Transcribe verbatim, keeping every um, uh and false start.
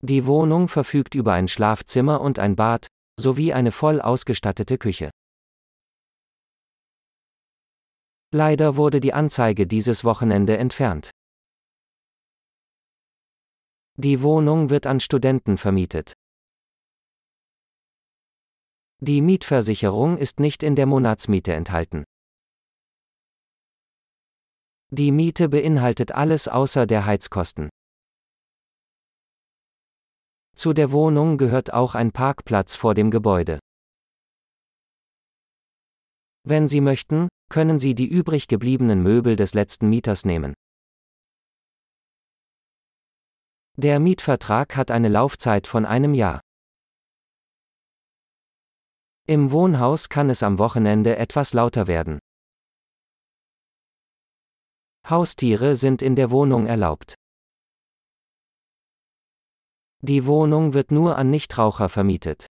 Die Wohnung verfügt über ein Schlafzimmer und ein Bad, sowie eine voll ausgestattete Küche. Leider wurde die Anzeige dieses Wochenende entfernt. Die Wohnung wird an Studenten vermietet. Die Mietversicherung ist nicht in der Monatsmiete enthalten. Die Miete beinhaltet alles außer der Heizkosten. Zu der Wohnung gehört auch ein Parkplatz vor dem Gebäude. Wenn Sie möchten, können Sie die übrig gebliebenen Möbel des letzten Mieters nehmen. Der Mietvertrag hat eine Laufzeit von einem Jahr. Im Wohnhaus kann es am Wochenende etwas lauter werden. Haustiere sind in der Wohnung erlaubt. Die Wohnung wird nur an Nichtraucher vermietet.